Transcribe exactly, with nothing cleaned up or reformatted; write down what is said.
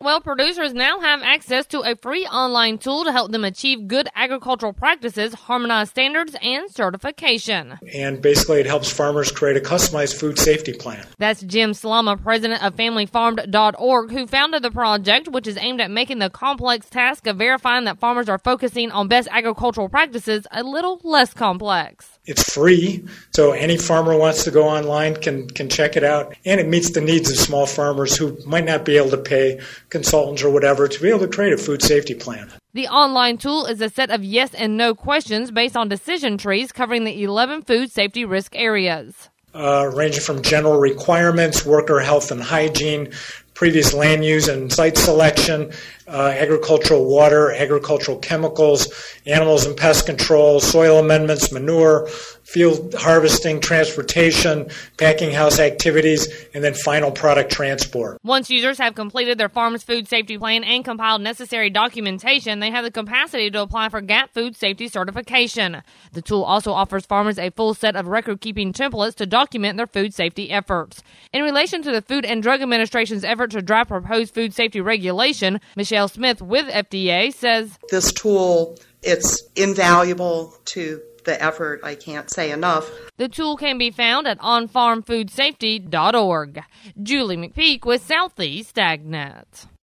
Well, producers now have access to a free online tool to help them achieve good agricultural practices, harmonized standards, and certification. And basically it helps farmers create a customized food safety plan. That's Jim Slama, president of family farmed dot org, who founded the project, which is aimed at making the complex task of verifying that farmers are focusing on best agricultural practices a little less complex. It's free, so any farmer who wants to go online can, can check it out. And it meets the needs of small farmers who might not be able to pay consultants or whatever to be able to create a food safety plan. The online tool is a set of yes and no questions based on decision trees covering the eleven food safety risk areas. Uh, ranging from general requirements, worker health and hygiene, previous land use and site selection, uh, agricultural water, agricultural chemicals, animals and pest control, soil amendments, manure, field harvesting, transportation, packing house activities, and then final product transport. Once users have completed their farm's food safety plan and compiled necessary documentation, they have the capacity to apply for G A P food safety certification. The tool also offers farmers a full set of record-keeping templates to document their food safety efforts. In relation to the Food and Drug Administration's effort to draft proposed food safety regulation, Michelle Smith with F D A says, "This tool, it's invaluable to the effort. I can't say enough." The tool can be found at on farm food safety dot org. Julie McPeak with Southeast AgNet.